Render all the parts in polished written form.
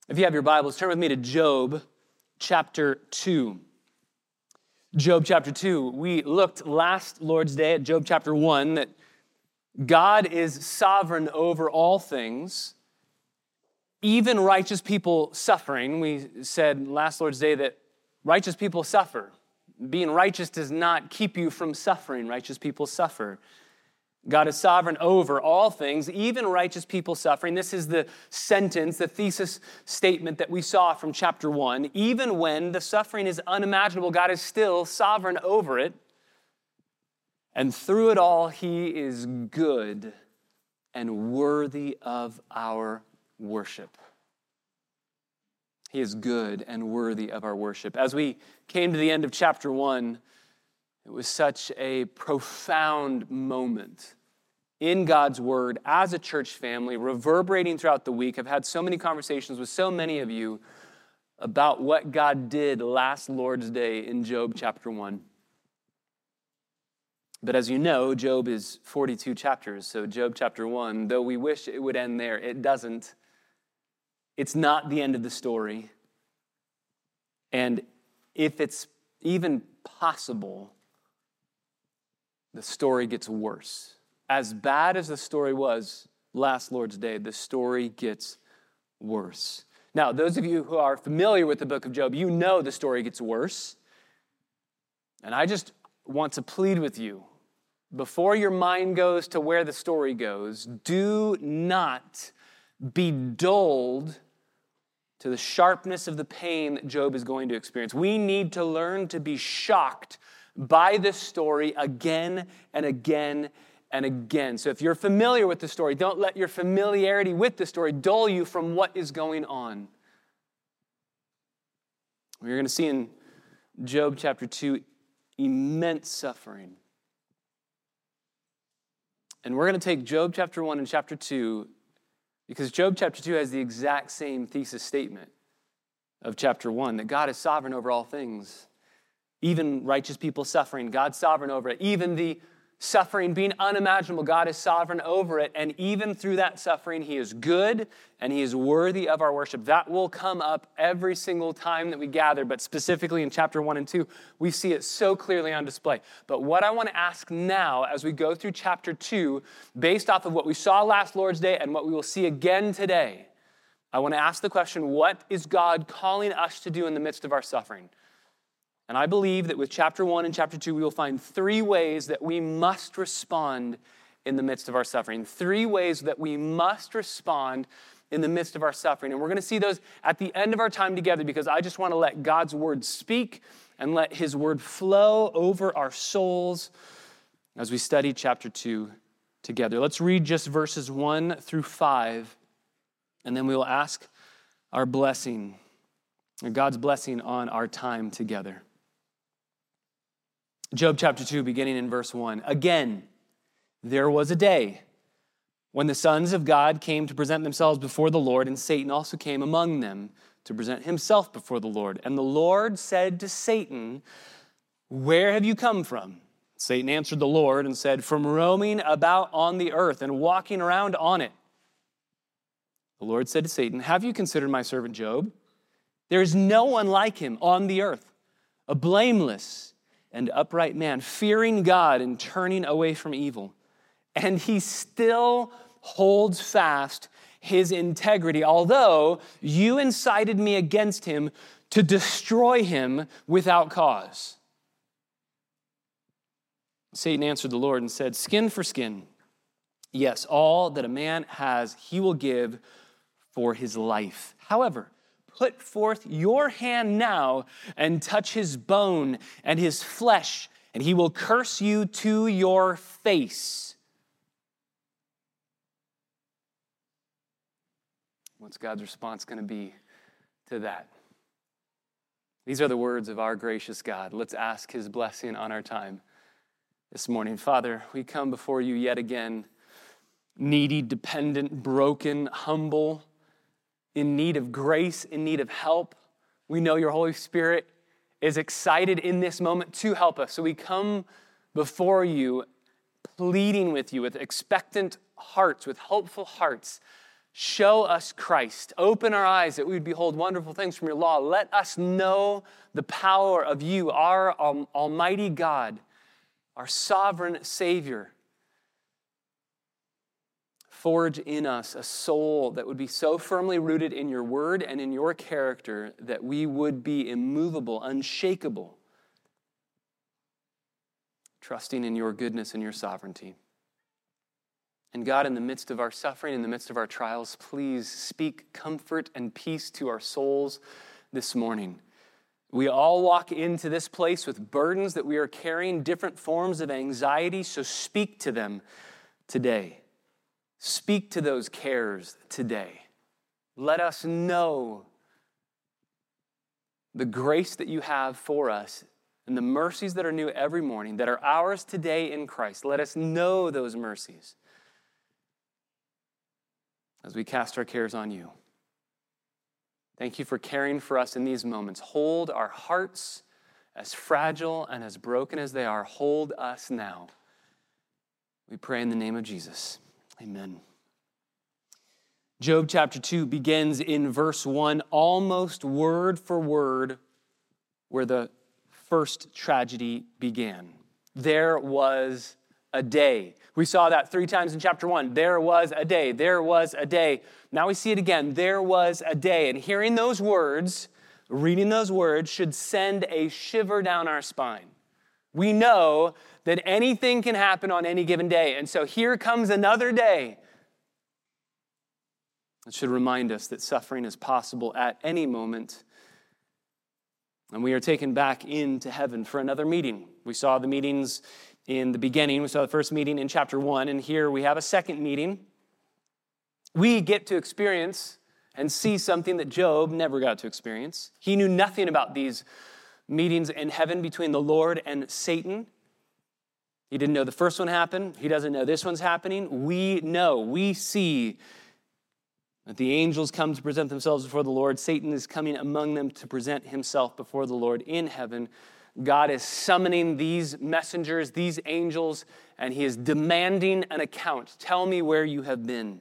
If you have your Bibles, turn with me to Job chapter 2. Job chapter 2. We looked last Lord's Day at Job chapter 1 that God is sovereign over all things, even righteous people suffering. We said last Lord's Day that righteous people suffer. Being righteous does not keep you from suffering. Righteous people suffer. God is sovereign over all things, even righteous people suffering. This is the sentence, the thesis statement that we saw from chapter 1. Even when the suffering is unimaginable, God is still sovereign over it. And through it all, He is good and worthy of our worship. He is good and worthy of our worship. As we came to the end of chapter 1, it was such a profound moment in God's Word as a church family, reverberating throughout the week. I've had so many conversations with so many of you about what God did last Lord's Day in Job chapter 1. But as you know, Job is 42 chapters, so Job chapter 1, though we wish it would end there, it doesn't. It's not the end of the story. And if it's even possible, the story gets worse. As bad as the story was last Lord's Day, the story gets worse. Now, those of you who are familiar with the book of Job, you know the story gets worse. And I just want to plead with you, before your mind goes to where the story goes, do not be dulled to the sharpness of the pain that Job is going to experience. We need to learn to be shocked by this story again and again and again. So if you're familiar with the story, don't let your familiarity with the story dull you from what is going on. We're going to see in Job chapter 2 immense suffering. And we're going to take Job chapter 1 and chapter 2 because Job chapter 2 has the exact same thesis statement of chapter 1, that God is sovereign over all things. Even righteous people suffering, God's sovereign over it. Even the suffering being unimaginable, God is sovereign over it. And even through that suffering, He is good and He is worthy of our worship. That will come up every single time that we gather, but specifically in chapter 1 and 2, we see it so clearly on display. But what I want to ask now as we go through chapter 2, based off of what we saw last Lord's Day and what we will see again today, I want to ask the question, what is God calling us to do in the midst of our suffering? And I believe that with chapter 1 and chapter 2, we will find 3 ways that we must respond in the midst of our suffering. 3 ways that we must respond in the midst of our suffering. And we're going to see those at the end of our time together because I just want to let God's word speak and let His word flow over our souls as we study chapter 2 together. Let's read just verses 1 through 5, and then we will ask our blessing, or God's blessing on our time together. Job chapter 2, beginning in verse 1. Again, there was a day when the sons of God came to present themselves before the Lord, and Satan also came among them to present himself before the Lord. And the Lord said to Satan, "Where have you come from?" Satan answered the Lord and said, "From roaming about on the earth and walking around on it." The Lord said to Satan, "Have you considered my servant Job? There is no one like him on the earth, a blameless and upright man, fearing God and turning away from evil. And he still holds fast his integrity, although you incited me against him to destroy him without cause." Satan answered the Lord and said, "Skin for skin. Yes, all that a man has, he will give for his life. However, put forth your hand now and touch his bone and his flesh, and he will curse you to your face." What's God's response going to be to that? These are the words of our gracious God. Let's ask His blessing on our time this morning. Father, we come before you yet again, needy, dependent, broken, humble, in need of grace, in need of help. We know your Holy Spirit is excited in this moment to help us. So we come before you, pleading with you with expectant hearts, with hopeful hearts, Show us Christ. Open our eyes that we would behold wonderful things from your law. Let us know the power of you, our almighty God, our sovereign Savior. Forge in us a soul that would be so firmly rooted in your word and in your character that we would be immovable, unshakable, trusting in your goodness and your sovereignty. And God, in the midst of our suffering, in the midst of our trials, please speak comfort and peace to our souls this morning. We all walk into this place with burdens that we are carrying, different forms of anxiety, so speak to them today. Speak to those cares today. Let us know the grace that you have for us and the mercies that are new every morning, that are ours today in Christ. Let us know those mercies as we cast our cares on you. Thank you for caring for us in these moments. Hold our hearts, as fragile and as broken as they are. Hold us now. We pray in the name of Jesus. Amen. Job chapter 2 begins in verse 1, almost word for word, where the first tragedy began. There was a day. We saw that 3 times in chapter 1. There was a day. There was a day. Now we see it again. There was a day. And hearing those words, reading those words, should send a shiver down our spine. We know that anything can happen on any given day. And so here comes another day. It should remind us that suffering is possible at any moment. And we are taken back into heaven for another meeting. We saw the meetings in the beginning. We saw the first meeting in chapter 1, and here we have a second meeting. We get to experience and see something that Job never got to experience. He knew nothing about these meetings in heaven between the Lord and Satan. He didn't know the first one happened. He doesn't know this one's happening. We know, we see that the angels come to present themselves before the Lord. Satan is coming among them to present himself before the Lord in heaven. God is summoning these messengers, these angels, and he is demanding an account. Tell me where you have been.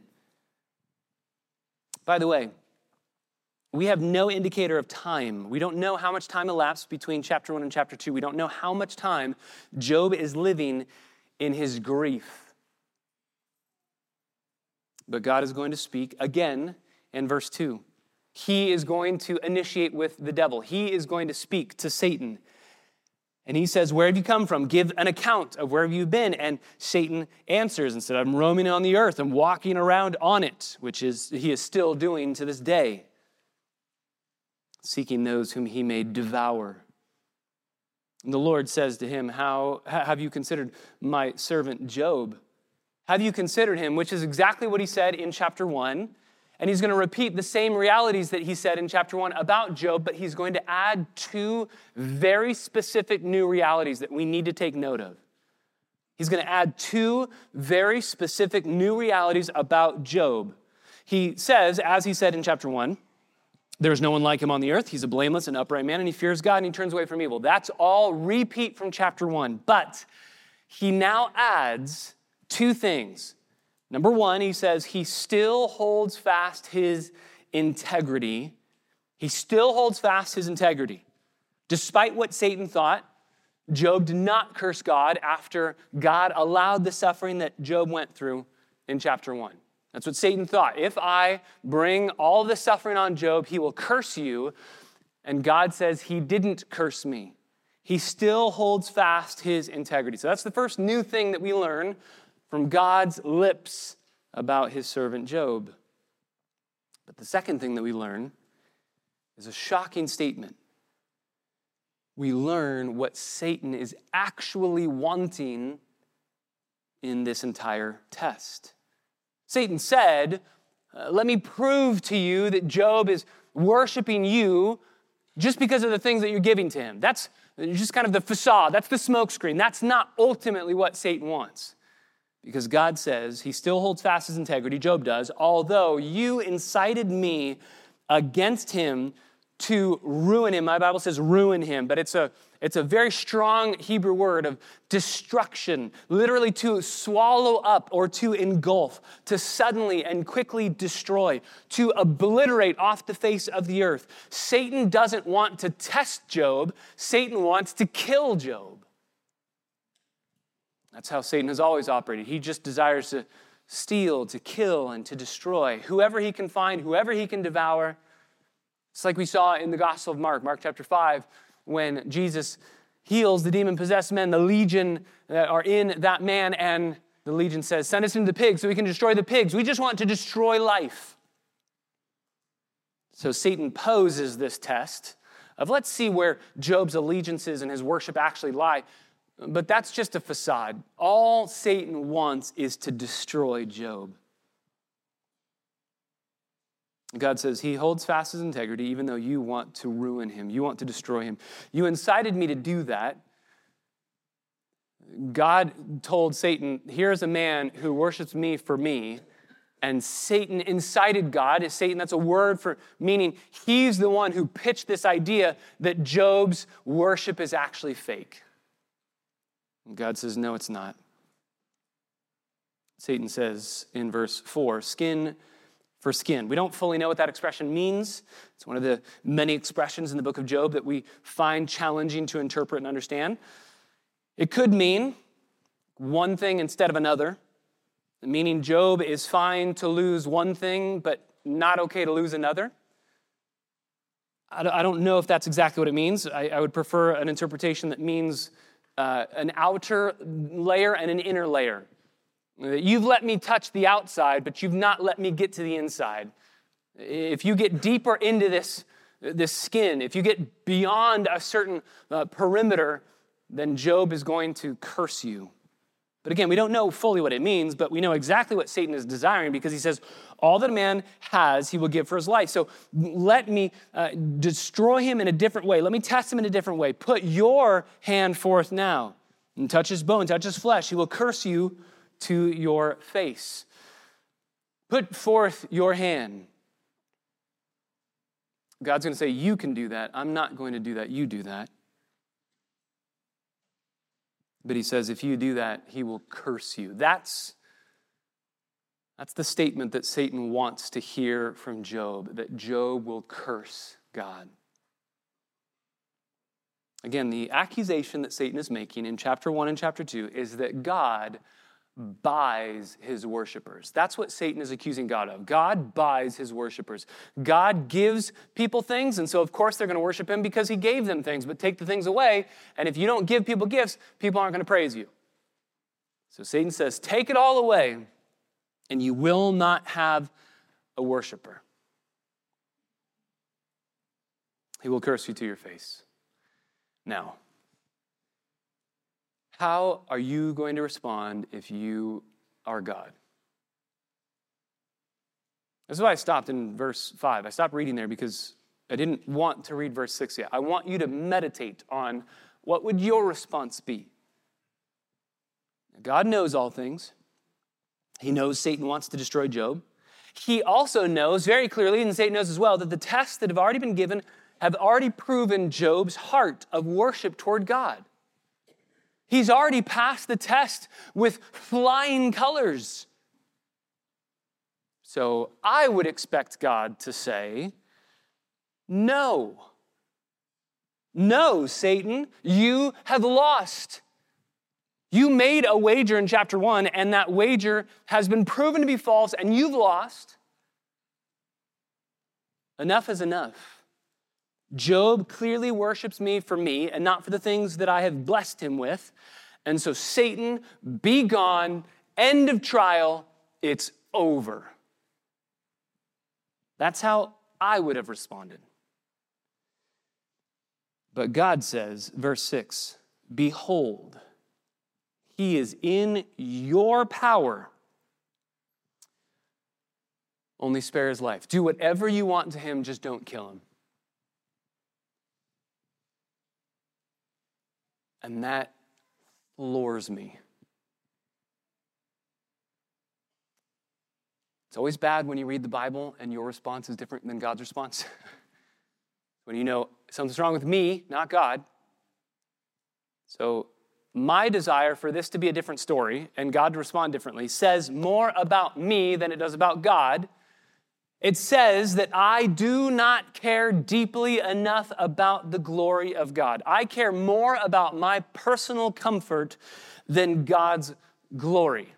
By the way, we have no indicator of time. We don't know how much time elapsed between chapter 1 and chapter 2. We don't know how much time Job is living in his grief. But God is going to speak again in verse 2. He is going to initiate with the devil. He is going to speak to Satan. And he says, where have you come from? Give an account of where have you been? And Satan answers and said, I'm roaming on the earth. I'm walking around on it, which is he is still doing to this day, seeking those whom he may devour. And the Lord says to him, how have you considered my servant Job? Have you considered him? Which is exactly what he said in chapter 1. And he's going to repeat the same realities that he said in chapter 1 about Job, but he's going to add 2 very specific new realities that we need to take note of. He's going to add 2 very specific new realities about Job. He says, as he said in chapter 1, there's no one like him on the earth. He's a blameless and upright man, and he fears God, and he turns away from evil. That's all repeat from chapter 1. But he now adds 2 things. Number 1, he says he still holds fast his integrity. He still holds fast his integrity. Despite what Satan thought, Job did not curse God after God allowed the suffering that Job went through in chapter 1. That's what Satan thought. If I bring all the suffering on Job, he will curse you. And God says he didn't curse me. He still holds fast his integrity. So that's the first new thing that we learn from God's lips about his servant Job. But the second thing that we learn is a shocking statement. We learn what Satan is actually wanting in this entire test. Satan said, let me prove to you that Job is worshiping you just because of the things that you're giving to him. That's just kind of the facade. That's the smokescreen. That's not ultimately what Satan wants. Because God says he still holds fast his integrity, Job does, although you incited me against him to ruin him. My Bible says ruin him, but it's a very strong Hebrew word of destruction, literally to swallow up or to engulf, to suddenly and quickly destroy, to obliterate off the face of the earth. Satan doesn't want to test Job. Satan wants to kill Job. That's how Satan has always operated. He just desires to steal, to kill, and to destroy whoever he can find, whoever he can devour. It's like we saw in the Gospel of Mark chapter 5, when Jesus heals the demon-possessed men, the legion that are in that man, and the legion says, send us into the pigs so we can destroy the pigs. We just want to destroy life. So Satan poses this test of let's see where Job's allegiances and his worship actually lie. But that's just a facade. All Satan wants is to destroy Job. God says, he holds fast his integrity even though you want to ruin him. You want to destroy him. You incited me to do that. God told Satan, here's a man who worships me for me. And Satan incited God. Satan, that's a word for meaning he's the one who pitched this idea that Job's worship is actually fake. And God says, no, it's not. Satan says in verse 4, skin for skin. We don't fully know what that expression means. It's one of the many expressions in the book of Job that we find challenging to interpret and understand. It could mean one thing instead of another, meaning Job is fine to lose one thing, but not okay to lose another. I don't know if that's exactly what it means. I would prefer an interpretation that means an outer layer and an inner layer. You've let me touch the outside, but you've not let me get to the inside. If you get deeper into this skin, if you get beyond a certain perimeter, then Job is going to curse you. But again, we don't know fully what it means, but we know exactly what Satan is desiring because he says, all that a man has, he will give for his life. So let me destroy him in a different way. Let me test him in a different way. Put your hand forth now and touch his bone, touch his flesh. He will curse you to your face. Put forth your hand. God's going to say, you can do that. I'm not going to do that. You do that. But he says, if you do that, he will curse you. That's the statement that Satan wants to hear from Job, that Job will curse God. Again, the accusation that Satan is making in chapter 1 and chapter 2 is that God buys his worshipers. That's what Satan is accusing God of. God buys his worshipers. God gives people things, and so of course they're going to worship him because he gave them things, but take the things away, and if you don't give people gifts, people aren't going to praise you. So Satan says, take it all away, and you will not have a worshiper. He will curse you to your face. Now, how are you going to respond if you are God? This is why I stopped in verse 5. I stopped reading there because I didn't want to read verse 6 yet. I want you to meditate on what would your response be. God knows all things. He knows Satan wants to destroy Job. He also knows very clearly, and Satan knows as well, that the tests that have already been given have already proven Job's heart of worship toward God. He's already passed the test with flying colors. So I would expect God to say, no. No, Satan, you have lost. You made a wager in chapter 1, and that wager has been proven to be false, and you've lost. Enough is enough. Job clearly worships me for me and not for the things that I have blessed him with. And so Satan, be gone, end of trial, it's over. That's how I would have responded. But God says, verse 6, behold, he is in your power. Only spare his life. Do whatever you want to him, just don't kill him. And that floors me. It's always bad when you read the Bible and your response is different than God's response. When you know something's wrong with me, not God. So my desire for this to be a different story and God to respond differently says more about me than it does about God. It says that I do not care deeply enough about the glory of God. I care more about my personal comfort than God's glory.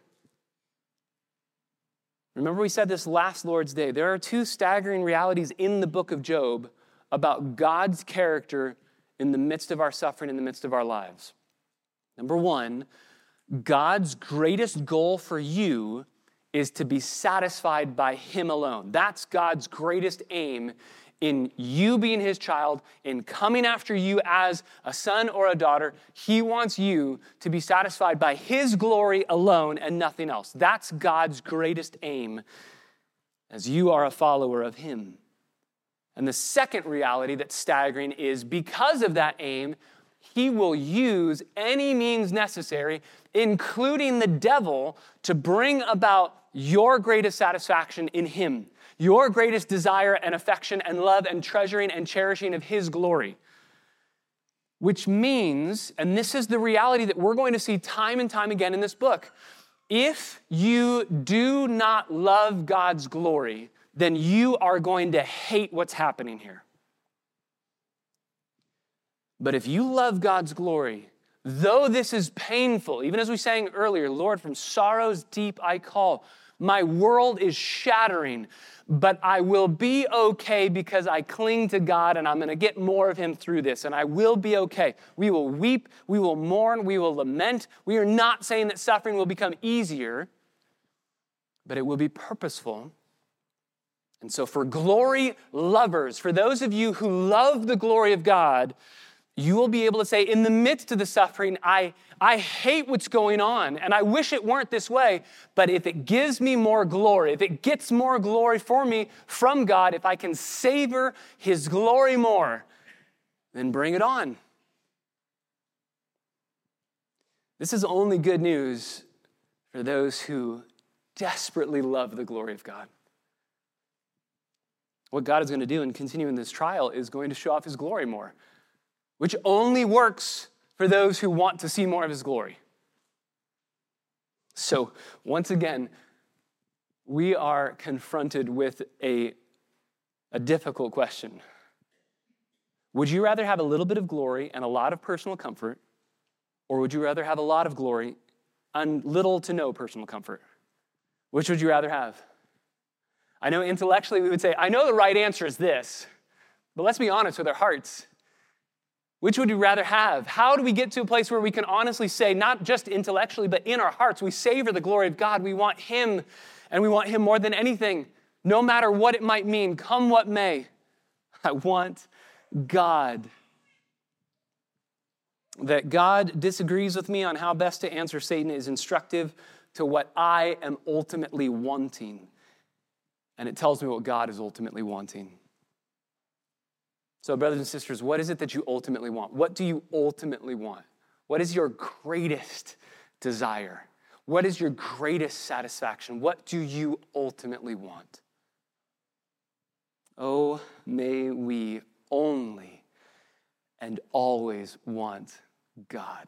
Remember we said this last Lord's Day. There are two staggering realities in the book of Job about God's character in the midst of our suffering, in the midst of our lives. Number one, God's greatest goal for you is to be satisfied by Him alone. That's God's greatest aim in you being His child, in coming after you as a son or a daughter. He wants you to be satisfied by His glory alone and nothing else. That's God's greatest aim as you are a follower of Him. And the second reality that's staggering is because of that aim, He will use any means necessary, including the devil, to bring about your greatest satisfaction in Him, your greatest desire and affection and love and treasuring and cherishing of His glory. Which means, and this is the reality that we're going to see time and time again in this book, if you do not love God's glory, then you are going to hate what's happening here. But if you love God's glory, though this is painful, even as we sang earlier, Lord, from sorrows deep I call, my world is shattering, but I will be okay because I cling to God and I'm going to get more of Him through this, and I will be okay. We will weep, we will mourn, we will lament. We are not saying that suffering will become easier, but it will be purposeful. And so for glory lovers, for those of you who love the glory of God, you will be able to say, in the midst of the suffering, I hate what's going on, and I wish it weren't this way, but if it gives me more glory, if it gets more glory for me from God, if I can savor His glory more, then bring it on. This is only good news for those who desperately love the glory of God. What God is going to do in continuing this trial is going to show off His glory more, which only works for those who want to see more of His glory. So, once again, we are confronted with a difficult question. Would you rather have a little bit of glory and a lot of personal comfort, or would you rather have a lot of glory and little to no personal comfort? Which would you rather have? I know intellectually we would say, I know the right answer is this, but let's be honest with our hearts. Which would you rather have? How do we get to a place where we can honestly say, not just intellectually, but in our hearts, we savor the glory of God. We want Him, and we want Him more than anything, no matter what it might mean, come what may. I want God. That God disagrees with me on how best to answer Satan is instructive to what I am ultimately wanting. And it tells me what God is ultimately wanting. So, brothers and sisters, what is it that you ultimately want? What do you ultimately want? What is your greatest desire? What is your greatest satisfaction? What do you ultimately want? Oh, may we only and always want God.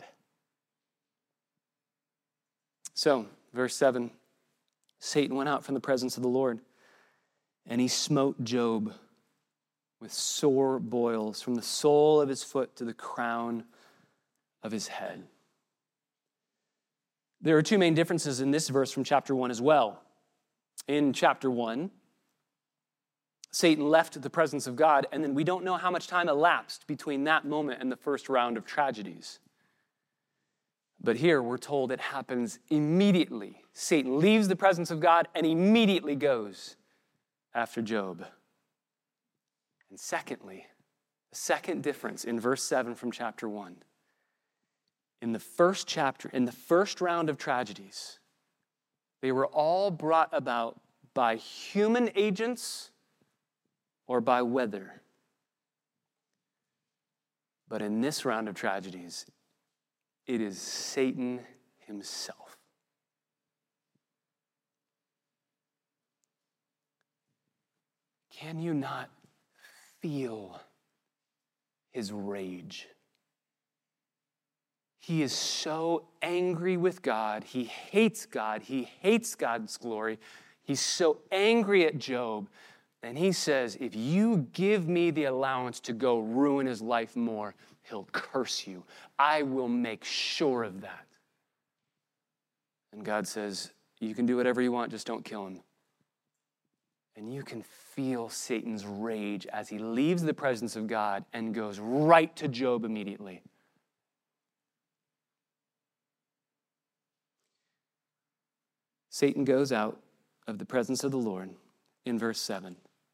So, verse 7, Satan went out from the presence of the Lord, and he smote Job with sore boils from the sole of his foot to the crown of his head. There are two main differences in this verse from chapter 1 as well. In chapter 1, Satan left the presence of God, and then we don't know how much time elapsed between that moment and the first round of tragedies. But here we're told it happens immediately. Satan leaves the presence of God and immediately goes after Job. And secondly, the second difference in verse 7 from chapter 1. In the first chapter, in the first round of tragedies, they were all brought about by human agents or by weather. But in this round of tragedies, it is Satan himself. Can you not feel his rage. He is so angry with God. He hates God. He hates God's glory. He's so angry at Job. And he says, if you give me the allowance to go ruin his life more, he'll curse you. I will make sure of that. And God says, you can do whatever you want, just don't kill him. And you can feel Satan's rage as he leaves the presence of God and goes right to Job immediately. Satan goes out of the presence of the Lord in verse 7.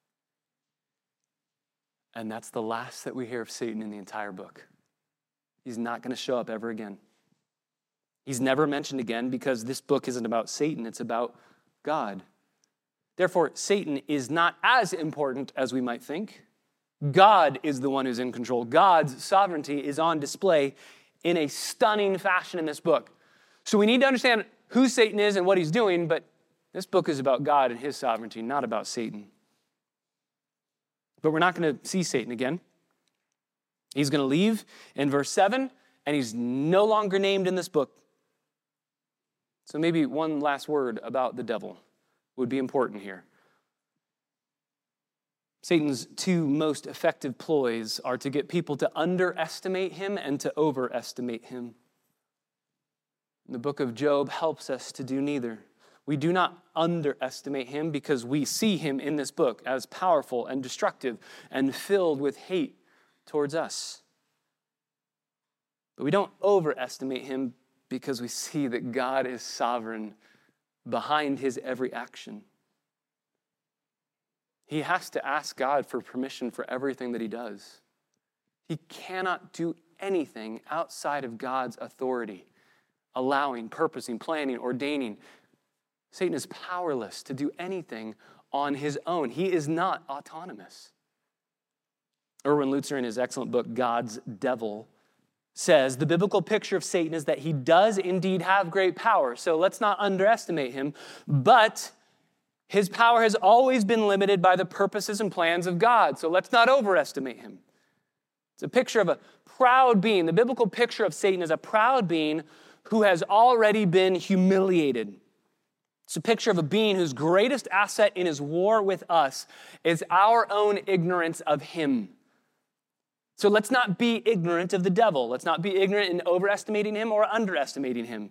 And that's the last that we hear of Satan in the entire book. He's not going to show up ever again. He's never mentioned again because this book isn't about Satan, it's about God. Therefore, Satan is not as important as we might think. God is the one who's in control. God's sovereignty is on display in a stunning fashion in this book. So we need to understand who Satan is and what he's doing, but this book is about God and his sovereignty, not about Satan. But we're not going to see Satan again. He's going to leave in verse 7, and he's no longer named in this book. So maybe one last word about the devil would be important here. Satan's two most effective ploys are to get people to underestimate him and to overestimate him. The book of Job helps us to do neither. We do not underestimate him because we see him in this book as powerful and destructive and filled with hate towards us. But we don't overestimate him because we see that God is sovereign behind his every action. He has to ask God for permission for everything that he does. He cannot do anything outside of God's authority, allowing, purposing, planning, ordaining. Satan is powerless to do anything on his own. He is not autonomous. Erwin Lutzer, in his excellent book, God's Devil, says the biblical picture of Satan is that he does indeed have great power. So let's not underestimate him, but his power has always been limited by the purposes and plans of God. So let's not overestimate him. It's a picture of a proud being. The biblical picture of Satan is a proud being who has already been humiliated. It's a picture of a being whose greatest asset in his war with us is our own ignorance of him. So let's not be ignorant of the devil. Let's not be ignorant in overestimating him or underestimating him.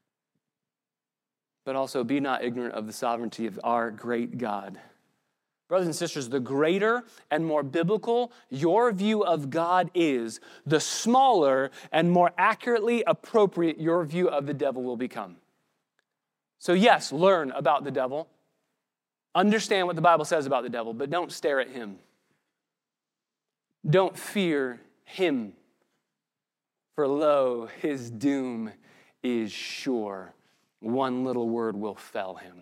But also be not ignorant of the sovereignty of our great God. Brothers and sisters, the greater and more biblical your view of God is, the smaller and more accurately appropriate your view of the devil will become. So yes, learn about the devil. Understand what the Bible says about the devil, but don't stare at him. Don't fear him, for lo, his doom is sure. One little word will fell him.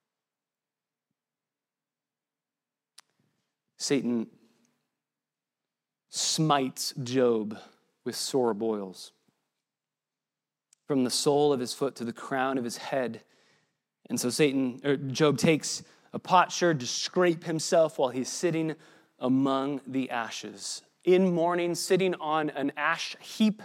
Satan smites Job with sore boils, from the sole of his foot to the crown of his head. And so Job takes a potsherd to scrape himself while he's sitting among the ashes. In mourning, sitting on an ash heap,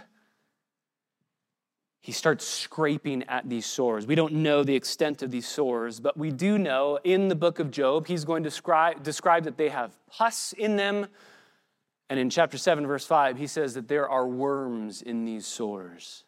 he starts scraping at these sores. We don't know the extent of these sores, but we do know in the book of Job, he's going to describe that they have pus in them. And in chapter 7, verse 5, he says that there are worms in these sores.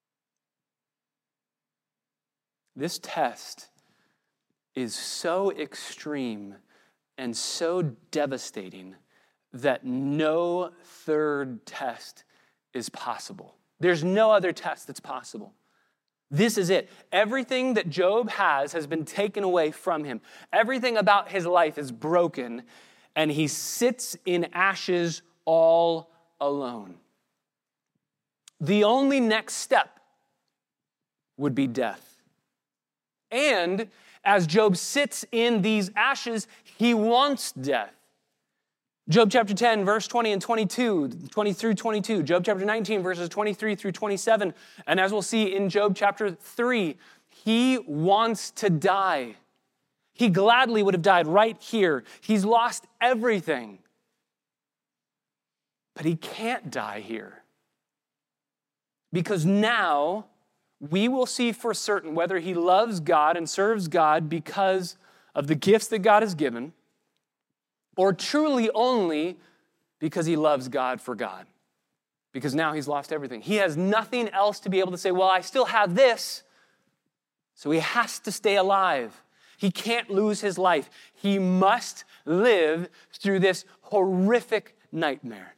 This test is so extreme and so devastating that no third test is possible. There's no other test that's possible. This is it. Everything that Job has been taken away from him. Everything about his life is broken, and he sits in ashes all alone. The only next step would be death. And as Job sits in these ashes, he wants death. Job chapter 10, verse 20 and 22, 20 through 22. Job chapter 19, verses 23 through 27. And as we'll see in Job chapter 3, he wants to die. He gladly would have died right here. He's lost everything. But he can't die here. Because now we will see for certain whether he loves God and serves God because of the gifts that God has given, or truly only because he loves God for God. Because now he's lost everything. He has nothing else to be able to say, well, I still have this. So he has to stay alive. He can't lose his life. He must live through this horrific nightmare.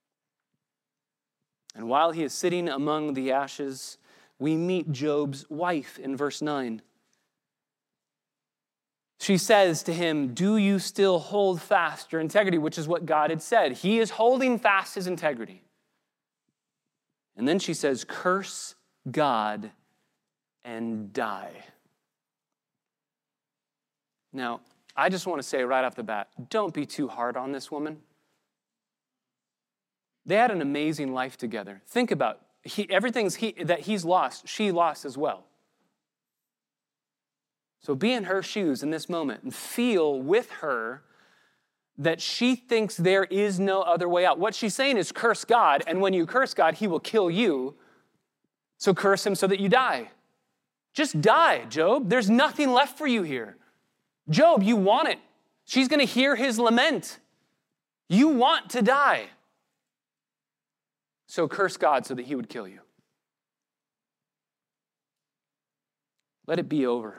And while he is sitting among the ashes, we meet Job's wife in verse 9. She says to him, do you still hold fast your integrity? Which is what God had said. He is holding fast his integrity. And then she says, curse God and die. Now, I just want to say right off the bat, don't be too hard on this woman. They had an amazing life together. Think about everything that he's lost, she lost as well. So be in her shoes in this moment and feel with her that she thinks there is no other way out. What she's saying is curse God, and when you curse God, he will kill you. So curse him so that you die. Just die, Job. There's nothing left for you here. Job, you want it. She's going to hear his lament. You want to die. So curse God so that he would kill you. Let it be over.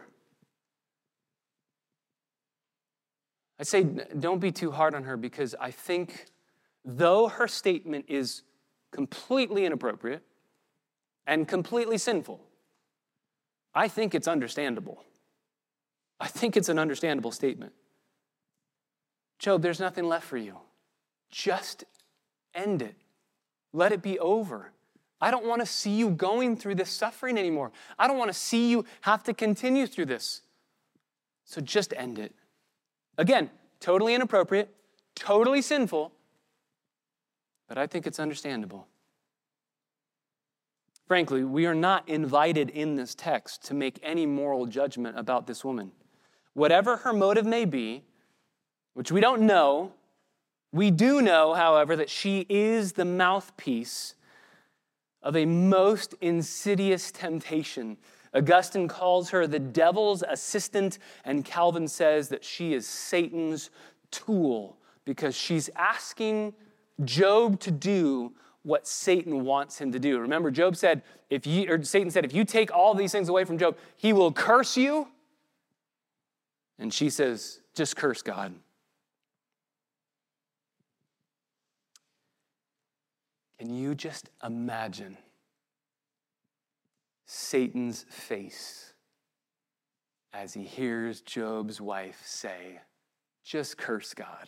I say don't be too hard on her because I think though her statement is completely inappropriate and completely sinful, I think it's understandable. I think it's an understandable statement. Job, there's nothing left for you. Just end it. Let it be over. I don't want to see you going through this suffering anymore. I don't want to see you have to continue through this. So just end it. Again, totally inappropriate, totally sinful, but I think it's understandable. Frankly, we are not invited in this text to make any moral judgment about this woman. Whatever her motive may be, which we don't know, we do know, however, that she is the mouthpiece of a most insidious temptation. Augustine calls her the devil's assistant, and Calvin says that she is Satan's tool because she's asking Job to do what Satan wants him to do. Remember, Satan said, if you take all these things away from Job, he will curse you. And she says, just curse God. Can you just imagine Satan's face as he hears Job's wife say, just curse God?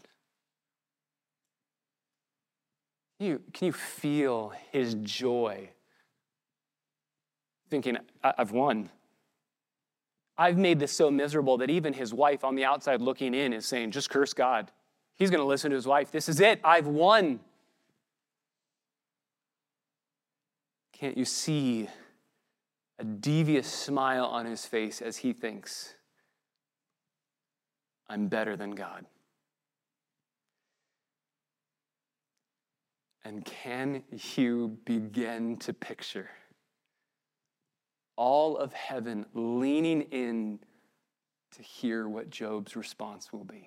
Can you feel his joy? Thinking, I've won. I've made this so miserable that even his wife on the outside looking in is saying, just curse God. He's going to listen to his wife. This is it. I've won. Can't you see a devious smile on his face as he thinks, I'm better than God? And can you begin to picture all of heaven leaning in to hear what Job's response will be?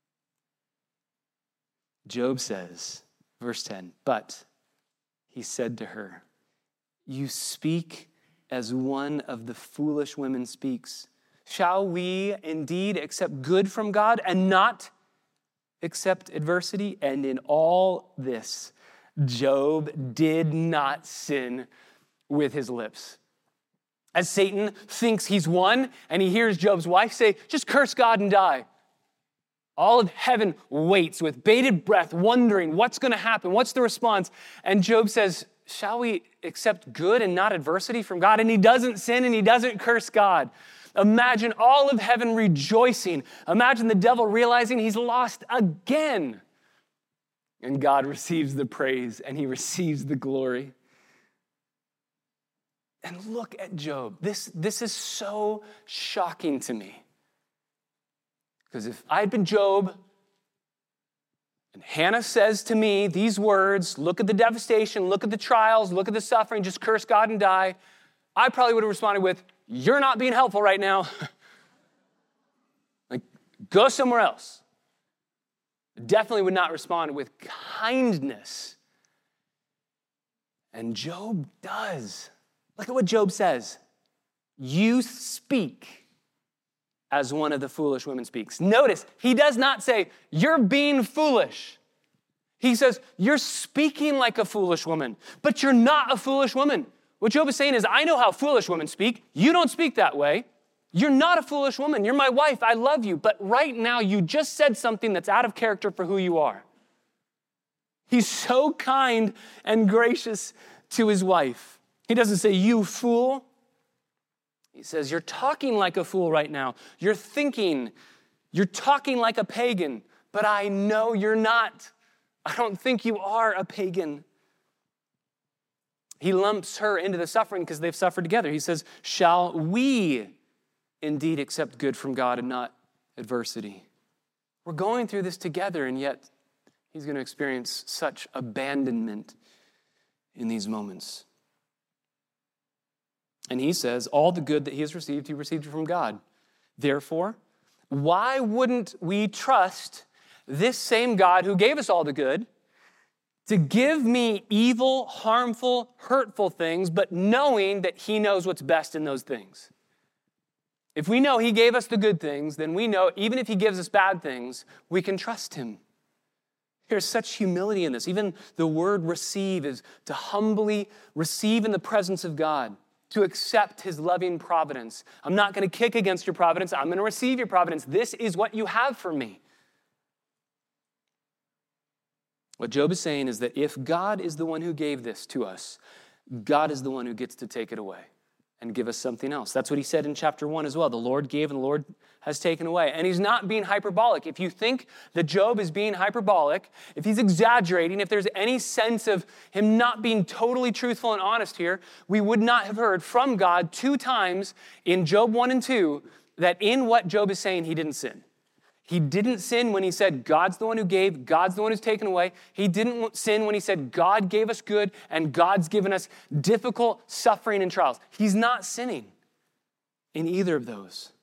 Job says, verse 10, but he said to her, you speak as one of the foolish women speaks. Shall we indeed accept good from God and not accept adversity? And in all this, Job did not sin with his lips. As Satan thinks he's won and he hears Job's wife say, just curse God and die, all of heaven waits with bated breath, wondering what's going to happen, what's the response? And Job says, shall we accept good and not adversity from God? And he doesn't sin and he doesn't curse God. Imagine all of heaven rejoicing. Imagine the devil realizing he's lost again. And God receives the praise and he receives the glory. And look at Job. This is so shocking to me. Because if I had been Job, And Hannah says to me these words, look at the devastation, look at the trials, look at the suffering, just curse God and die. I probably would have responded with, you're not being helpful right now. Like, go somewhere else. Definitely would not respond with kindness. And Job does. Look at what Job says. You speak as one of the foolish women speaks. Notice, he does not say, you're being foolish. He says, you're speaking like a foolish woman, but you're not a foolish woman. What Job is saying is, I know how foolish women speak. You don't speak that way. You're not a foolish woman. You're my wife. I love you. But right now, you just said something that's out of character for who you are. He's so kind and gracious to his wife. He doesn't say, you fool. He says, you're talking like a fool right now. You're talking like a pagan, but I know you're not. I don't think you are a pagan. He lumps her into the suffering because they've suffered together. He says, shall we indeed accept good from God and not adversity? We're going through this together, and yet he's going to experience such abandonment in these moments. And he says, all the good that he received it from God. Therefore, why wouldn't we trust this same God who gave us all the good to give me evil, harmful, hurtful things, but knowing that he knows what's best in those things? If we know he gave us the good things, then we know even if he gives us bad things, we can trust him. There's such humility in this. Even the word receive is to humbly receive in the presence of God, to accept his loving providence. I'm not going to kick against your providence. I'm going to receive your providence. This is what you have for me. What Job is saying is that if God is the one who gave this to us, God is the one who gets to take it away and give us something else. That's what he said in chapter 1 as well. The Lord gave and the Lord has taken away. And he's not being hyperbolic. If you think that Job is being hyperbolic, if he's exaggerating, if there's any sense of him not being totally truthful and honest here, we would not have heard from God 2 times in Job 1 and 2 that in what Job is saying, he didn't sin. He didn't sin when he said, God's the one who gave, God's the one who's taken away. He didn't sin when he said, God gave us good and God's given us difficult suffering and trials. He's not sinning in either of those.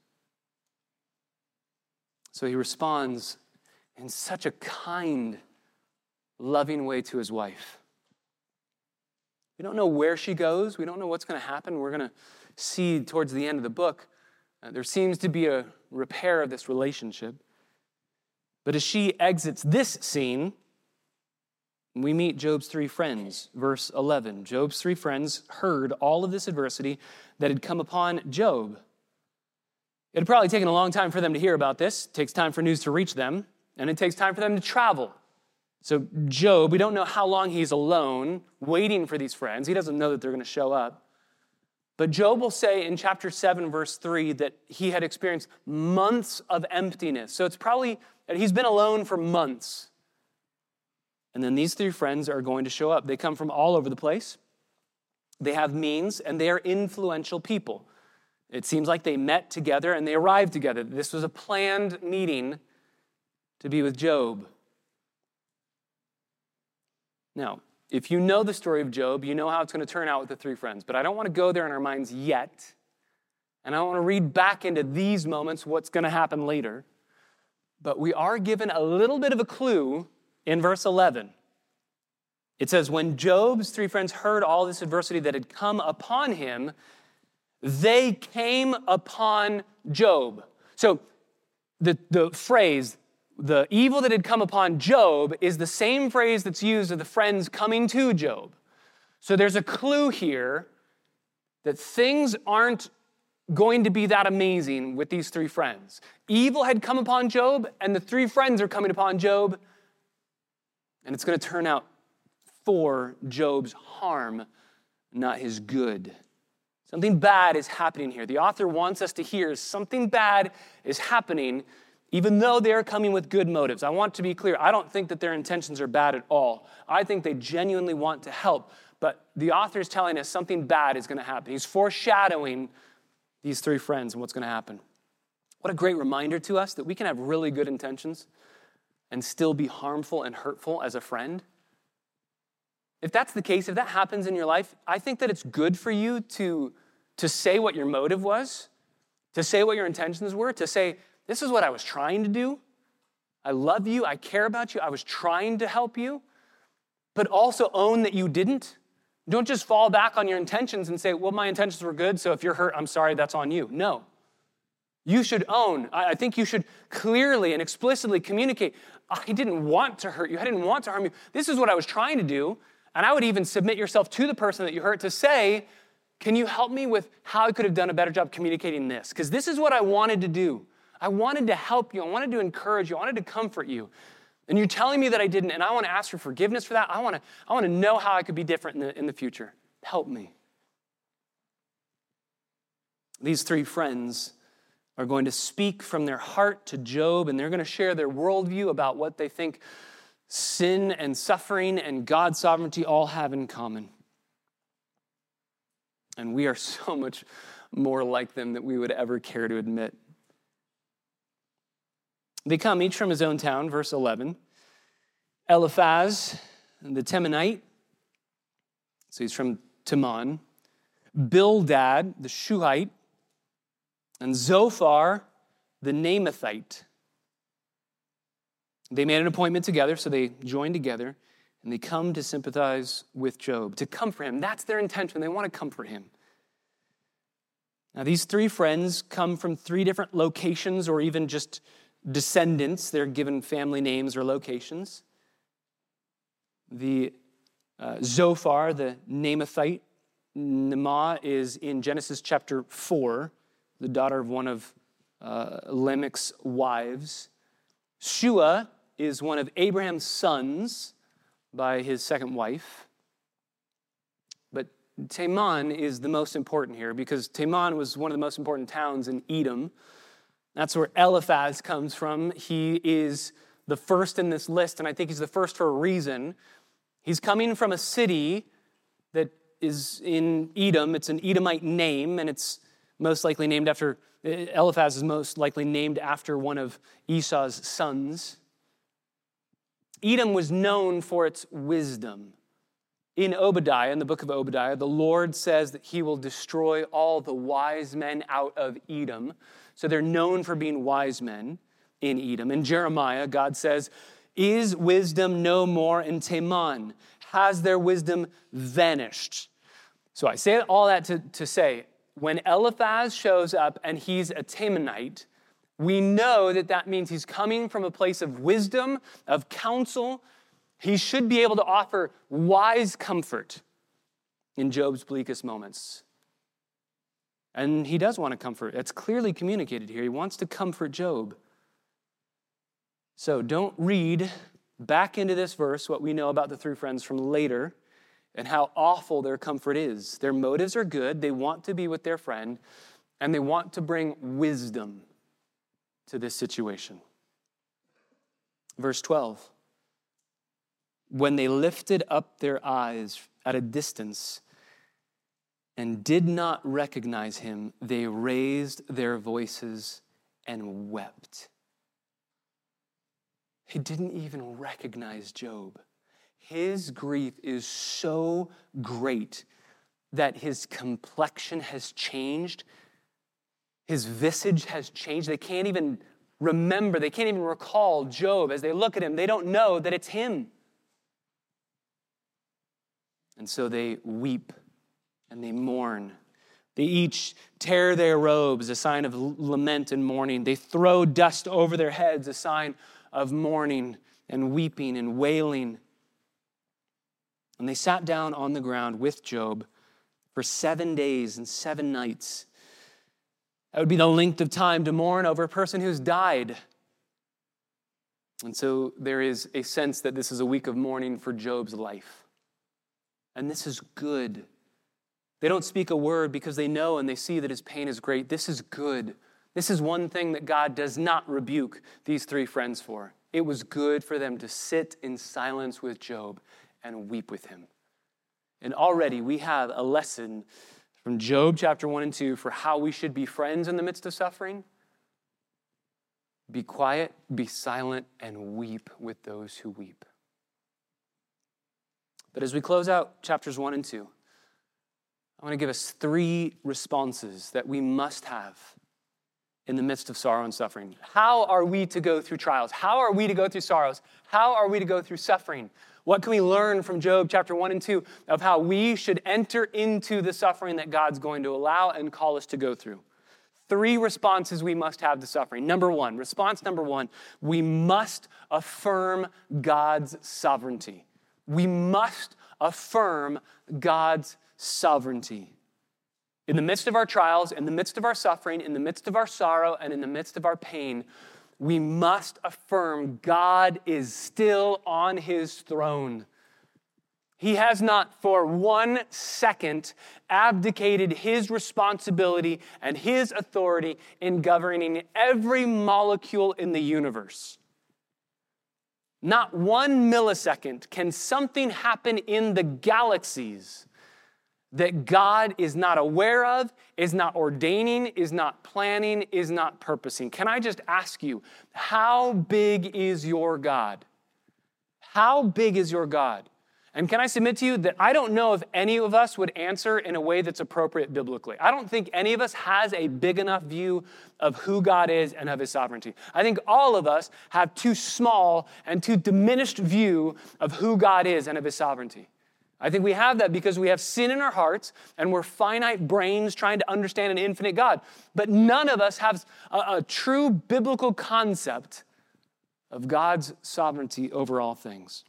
So he responds in such a kind, loving way to his wife. We don't know where she goes. We don't know what's going to happen. We're going to see towards the end of the book, there seems to be a repair of this relationship. But as she exits this scene, we meet Job's 3 friends. Verse 11, Job's 3 friends heard all of this adversity that had come upon Job. It had probably taken a long time for them to hear about this. It takes time for news to reach them, and it takes time for them to travel. So Job, we don't know how long he's alone, waiting for these friends. He doesn't know that they're going to show up. But Job will say in chapter 7, verse 3, that he had experienced months of emptiness. So it's probably that he's been alone for months. And then these 3 friends are going to show up. They come from all over the place. They have means, and they are influential people. It seems like they met together and they arrived together. This was a planned meeting to be with Job. Now, if you know the story of Job, you know how it's going to turn out with the 3 friends. But I don't want to go there in our minds yet. And I don't want to read back into these moments what's going to happen later. But we are given a little bit of a clue in verse 11. It says, when Job's 3 friends heard all this adversity that had come upon him, they came upon Job. So the phrase, the evil that had come upon Job, is the same phrase that's used of the friends coming to Job. So there's a clue here that things aren't going to be that amazing with these 3 friends. Evil had come upon Job, and the 3 friends are coming upon Job, and it's going to turn out for Job's harm, not his good. Something bad is happening here. The author wants us to hear something bad is happening, even though they're coming with good motives. I want to be clear. I don't think that their intentions are bad at all. I think they genuinely want to help. But the author is telling us something bad is going to happen. He's foreshadowing these 3 friends and what's going to happen. What a great reminder to us that we can have really good intentions and still be harmful and hurtful as a friend? If that's the case, if that happens in your life, I think that it's good for you to say what your motive was, to say what your intentions were, to say, this is what I was trying to do. I love you. I care about you. I was trying to help you. But also own that you didn't. Don't just fall back on your intentions and say, well, my intentions were good, so if you're hurt, I'm sorry, that's on you. No. You should own. I think you should clearly and explicitly communicate, I didn't want to hurt you. I didn't want to harm you. This is what I was trying to do. And I would even submit yourself to the person that you hurt to say, can you help me with how I could have done a better job communicating this? Because this is what I wanted to do. I wanted to help you. I wanted to encourage you. I wanted to comfort you. And you're telling me that I didn't, and I want to ask for forgiveness for that. I want to know how I could be different in the future. Help me. These three friends are going to speak from their heart to Job, and they're going to share their worldview about what they think sin and suffering and God's sovereignty all have in common. And we are so much more like them than we would ever care to admit. They come each from his own town, verse 11. Eliphaz, the Temanite, so he's from Teman. Bildad, the Shuhite. And Zophar, the Naamathite. They made an appointment together, so they joined together, and they come to sympathize with Job, to comfort him. That's their intention. They want to comfort him. Now, these three friends come from three different locations or even just descendants. They're given family names or locations. The Zophar, the Naamathite, Naamah is in Genesis chapter 4, the daughter of one of Lamech's wives. Shua is one of Abraham's sons by his second wife. But Teman is the most important here because Teman was one of the most important towns in Edom. That's where Eliphaz comes from. He is the first in this list, and I think he's the first for a reason. He's coming from a city that is in Edom. It's an Edomite name, and it's most likely named after, Eliphaz is most likely named after one of Esau's sons. Edom was known for its wisdom. In Obadiah, in the book of Obadiah, the Lord says that he will destroy all the wise men out of Edom. So they're known for being wise men in Edom. In Jeremiah, God says, is wisdom no more in Teman? Has their wisdom vanished? So I say all that to say, when Eliphaz shows up and he's a Temanite, we know that that means he's coming from a place of wisdom, of counsel. He should be able to offer wise comfort in Job's bleakest moments. And he does want to comfort. It's clearly communicated here. He wants to comfort Job. So don't read back into this verse what we know about the three friends from later and how awful their comfort is. Their motives are good. They want to be with their friend, and they want to bring wisdom to this situation. Verse 12. When they lifted up their eyes at a distance and did not recognize him, they raised their voices and wept. He didn't even recognize Job. His grief is so great that his complexion has changed. His visage has changed. They can't even remember, they can't even recall Job. As they look at him, they don't know that it's him. And so they weep and they mourn. They each tear their robes, a sign of lament and mourning. They throw dust over their heads, a sign of mourning and weeping and wailing. And they sat down on the ground with Job for 7 days and 7 nights. That would be the length of time to mourn over a person who's died. And so there is a sense that this is a week of mourning for Job's life. And this is good. They don't speak a word because they know and they see that his pain is great. This is good. This is one thing that God does not rebuke these three friends for. It was good for them to sit in silence with Job and weep with him. And already we have a lesson from Job chapter 1 and 2 for how we should be friends in the midst of suffering. Be quiet, be silent, and weep with those who weep. But as we close out chapters 1 and 2, I want to give us 3 responses that we must have in the midst of sorrow and suffering. How are we to go through trials? How are we to go through sorrows? How are we to go through suffering? What can we learn from Job chapter 1 and 2 of how we should enter into the suffering that God's going to allow and call us to go through? 3 responses we must have to suffering. Response number one, we must affirm God's sovereignty. We must affirm God's sovereignty. In the midst of our trials, in the midst of our suffering, in the midst of our sorrow, and in the midst of our pain, we must affirm God is still on his throne. He has not for 1 second abdicated his responsibility and his authority in governing every molecule in the universe. Not 1 millisecond can something happen in the galaxies that God is not aware of, is not ordaining, is not planning, is not purposing. Can I just ask you, how big is your God? How big is your God? And can I submit to you that I don't know if any of us would answer in a way that's appropriate biblically. I don't think any of us has a big enough view of who God is and of his sovereignty. I think all of us have too small and too diminished view of who God is and of his sovereignty. I think we have that because we have sin in our hearts and we're finite brains trying to understand an infinite God. But none of us has a true biblical concept of God's sovereignty over all things.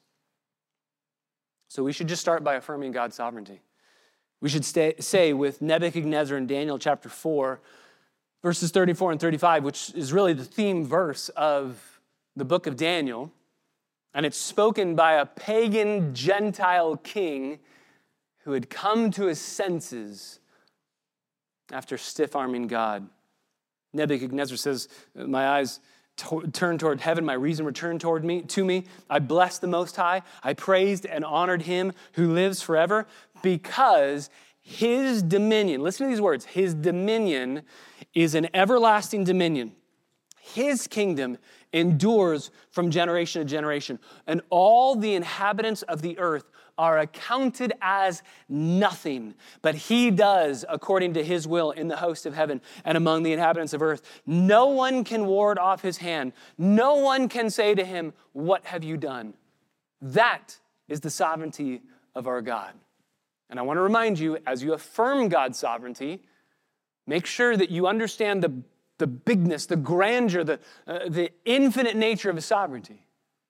So we should just start by affirming God's sovereignty. We should say with Nebuchadnezzar in Daniel chapter 4, verses 34 and 35, which is really the theme verse of the book of Daniel. And it's spoken by a pagan Gentile king who had come to his senses after stiff-arming God. Nebuchadnezzar says, my eyes turned toward heaven, my reason returned to me. I blessed the Most High. I praised and honored him who lives forever because his dominion, listen to these words, his dominion is an everlasting dominion. His kingdom endures from generation to generation, and all the inhabitants of the earth are accounted as nothing, but he does according to his will in the host of heaven and among the inhabitants of earth. No one can ward off his hand. No one can say to him, what have you done? That is the sovereignty of our God. And I want to remind you, as you affirm God's sovereignty, make sure that you understand the bigness, the grandeur, the infinite nature of his sovereignty.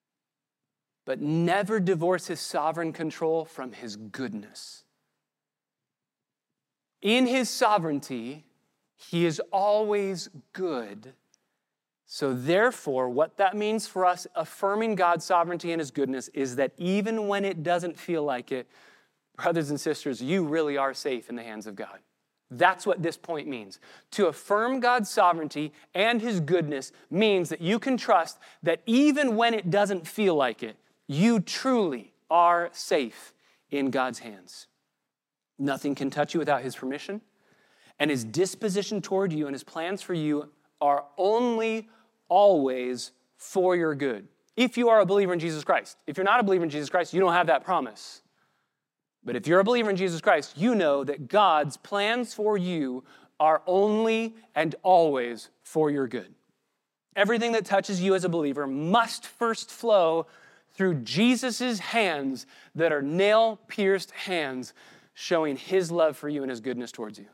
But never divorce his sovereign control from his goodness. In his sovereignty, he is always good. So therefore, what that means for us affirming God's sovereignty and his goodness is that even when it doesn't feel like it, brothers and sisters, you really are safe in the hands of God. That's what this point means. To affirm God's sovereignty and his goodness means that you can trust that even when it doesn't feel like it, you truly are safe in God's hands. Nothing can touch you without his permission, and his disposition toward you and his plans for you are only always for your good. If you are a believer in Jesus Christ. If you're not a believer in Jesus Christ, you don't have that promise. But if you're a believer in Jesus Christ, you know that God's plans for you are only and always for your good. Everything that touches you as a believer must first flow through Jesus' hands that are nail-pierced hands showing his love for you and his goodness towards you.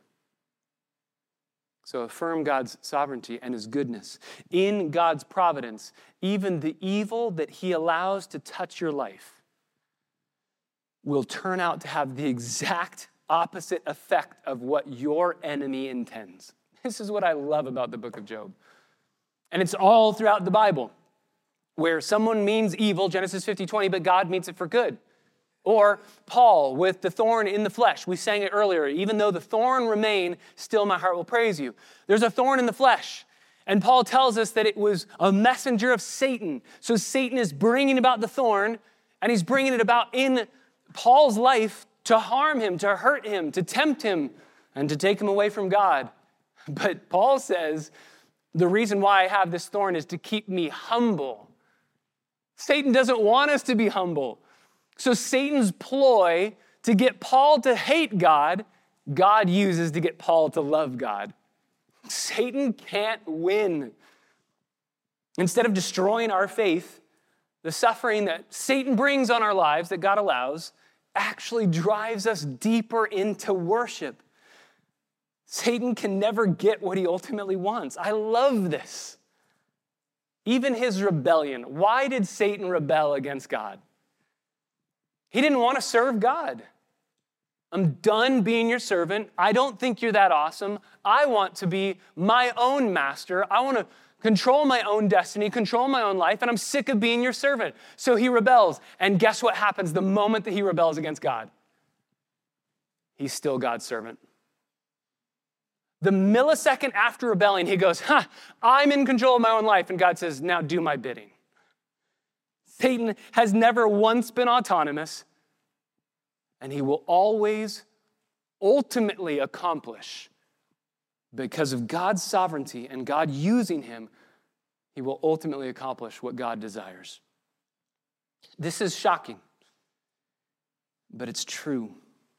So affirm God's sovereignty and his goodness. In God's providence, even the evil that he allows to touch your life will turn out to have the exact opposite effect of what your enemy intends. This is what I love about the book of Job. And it's all throughout the Bible, where someone means evil, Genesis 50:20, but God means it for good. Or Paul with the thorn in the flesh. We sang it earlier. Even though the thorn remain, still my heart will praise you. There's a thorn in the flesh. And Paul tells us that it was a messenger of Satan. So Satan is bringing about the thorn, and he's bringing it about in Paul's life to harm him, to hurt him, to tempt him, and to take him away from God. But Paul says, The reason why I have this thorn is to keep me humble. Satan doesn't want us to be humble. So Satan's ploy to get Paul to hate God, God uses to get Paul to love God. Satan can't win. Instead of destroying our faith, the suffering that Satan brings on our lives, that God allows, actually drives us deeper into worship. Satan can never get what he ultimately wants. I love this. Even his rebellion. Why did Satan rebel against God? He didn't want to serve God. I'm done being your servant. I don't think you're that awesome. I want to be my own master. I want to control my own destiny, control my own life, and I'm sick of being your servant. So he rebels. And guess what happens the moment that he rebels against God? He's still God's servant. The millisecond after rebelling, he goes, I'm in control of my own life. And God says, now do my bidding. Satan has never once been autonomous, and he will always ultimately accomplish, because of God's sovereignty and God using him, he will ultimately accomplish what God desires. This is shocking, but it's true.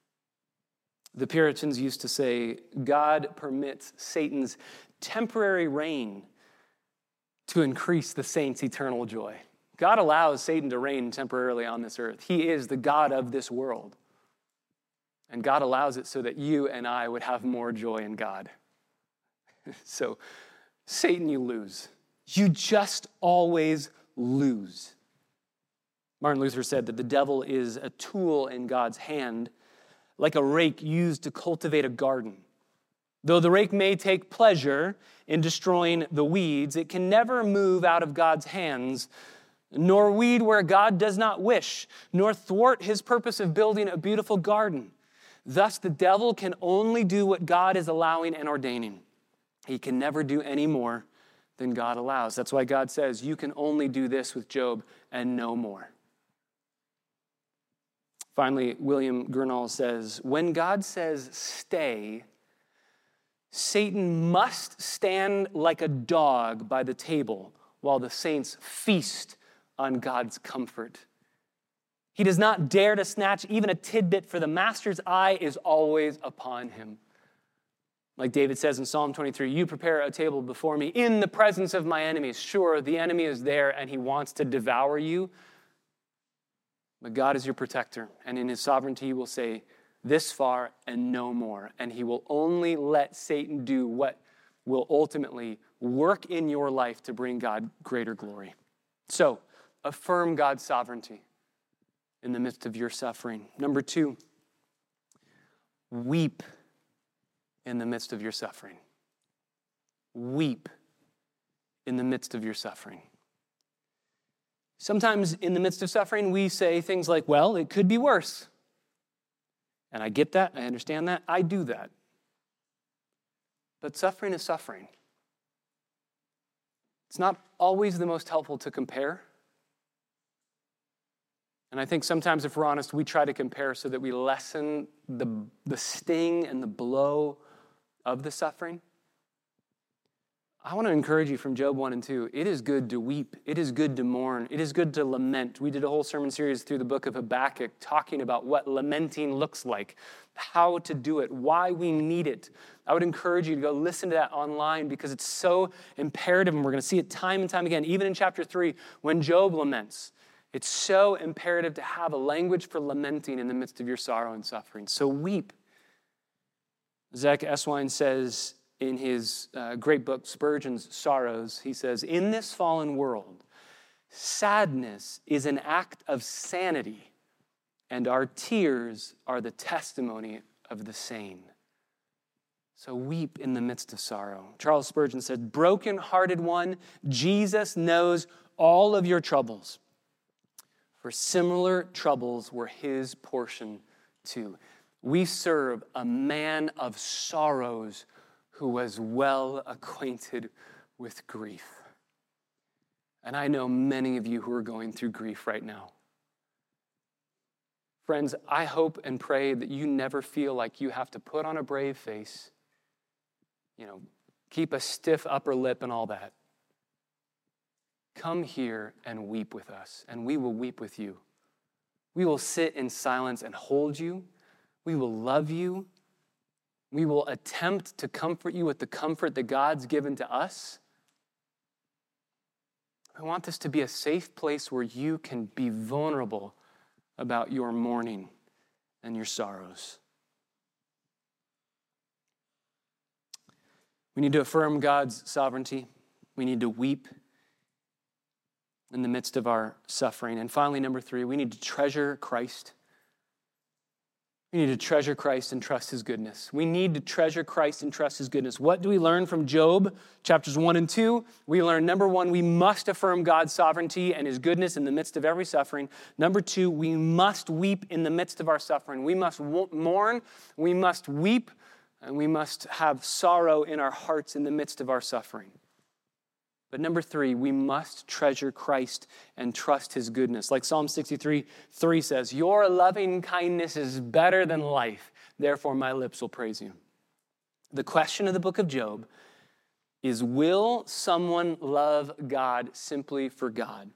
The Puritans used to say, God permits Satan's temporary reign to increase the saints' eternal joy. God allows Satan to reign temporarily on this earth. He is the God of this world. And God allows it so that you and I would have more joy in God. So, Satan, you lose. You just always lose. Martin Luther said that the devil is a tool in God's hand, like a rake used to cultivate a garden. Though the rake may take pleasure in destroying the weeds, it can never move out of God's hands, nor weed where God does not wish, nor thwart his purpose of building a beautiful garden. Thus, the devil can only do what God is allowing and ordaining. He can never do any more than God allows. That's why God says, you can only do this with Job and no more. Finally, William Gurnall says, when God says stay, Satan must stand like a dog by the table while the saints feast on God's comfort. He does not dare to snatch even a tidbit, for the master's eye is always upon him. Like David says in Psalm 23, you prepare a table before me in the presence of my enemies. Sure, the enemy is there and he wants to devour you, but God is your protector, and in his sovereignty he will say, this far and no more. And he will only let Satan do what will ultimately work in your life to bring God greater glory. So, affirm God's sovereignty in the midst of your suffering. Number 2, weep in the midst of your suffering. Weep in the midst of your suffering. Sometimes in the midst of suffering, we say things like, well, it could be worse. And I get that, I understand that, I do that. But suffering is suffering. It's not always the most helpful to compare. And I think sometimes, if we're honest, we try to compare so that we lessen the sting and the blow of the suffering. I want to encourage you from Job 1 and 2. It is good to weep. It is good to mourn. It is good to lament. We did a whole sermon series through the book of Habakkuk talking about what lamenting looks like, how to do it, why we need it. I would encourage you to go listen to that online because it's so imperative, and we're going to see it time and time again, even in chapter 3 when Job laments. It's so imperative to have a language for lamenting in the midst of your sorrow and suffering. So weep. Zach Eswine says in his great book, Spurgeon's Sorrows, he says, in this fallen world, sadness is an act of sanity, and our tears are the testimony of the sane. So weep in the midst of sorrow. Charles Spurgeon said, broken-hearted one, Jesus knows all of your troubles, for similar troubles were his portion too. We serve a man of sorrows who was well acquainted with grief. And I know many of you who are going through grief right now. Friends, I hope and pray that you never feel like you have to put on a brave face, keep a stiff upper lip and all that. Come here and weep with us, and we will weep with you. We will sit in silence and hold you. We will love you. We will attempt to comfort you with the comfort that God's given to us. I want this to be a safe place where you can be vulnerable about your mourning and your sorrows. We need to affirm God's sovereignty. We need to weep in the midst of our suffering. And finally, number 3, we need to treasure Christ. We need to treasure Christ and trust his goodness. We need to treasure Christ and trust his goodness. What do we learn from Job, chapters 1 and 2? We learn, number 1, we must affirm God's sovereignty and his goodness in the midst of every suffering. Number 2, we must weep in the midst of our suffering. We must mourn, we must weep, and we must have sorrow in our hearts in the midst of our suffering. But number 3, we must treasure Christ and trust his goodness. Like Psalm 63:3 says, your loving kindness is better than life, therefore my lips will praise you. The question of the book of Job is, will someone love God simply for God?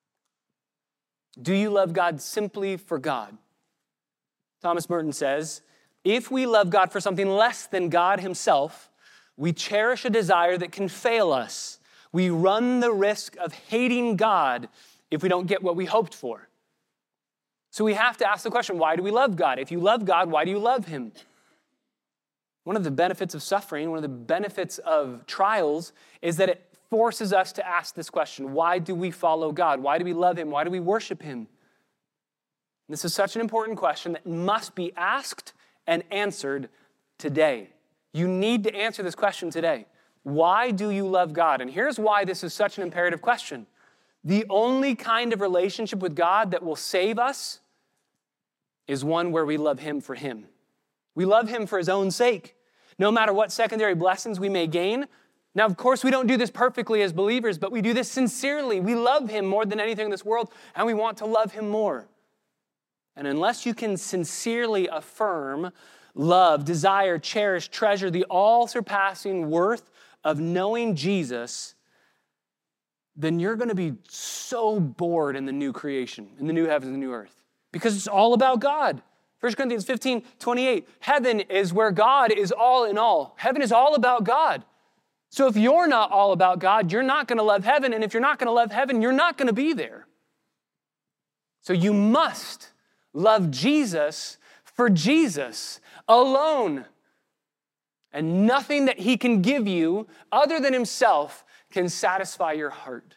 Do you love God simply for God? Thomas Merton says, if we love God for something less than God himself, we cherish a desire that can fail us. We run the risk of hating God if we don't get what we hoped for. So we have to ask the question, why do we love God? If you love God, why do you love him? One of the benefits of suffering, one of the benefits of trials is that it forces us to ask this question, why do we follow God? Why do we love him? Why do we worship him? This is such an important question that must be asked and answered today. You need to answer this question today. Why do you love God? And here's why this is such an imperative question. The only kind of relationship with God that will save us is one where we love him for him. We love him for his own sake, no matter what secondary blessings we may gain. Now, of course, we don't do this perfectly as believers, but we do this sincerely. We love him more than anything in this world, and we want to love him more. And unless you can sincerely affirm, love, desire, cherish, treasure the all-surpassing worth of knowing Jesus, then you're going to be so bored in the new creation, in the new heavens and the new earth, because it's all about God. 1 Corinthians 15:28, heaven is where God is all in all. Heaven is all about God. So if you're not all about God, you're not going to love heaven, and if you're not going to love heaven, you're not going to be there. So you must love Jesus for Jesus alone. And nothing that he can give you other than himself can satisfy your heart.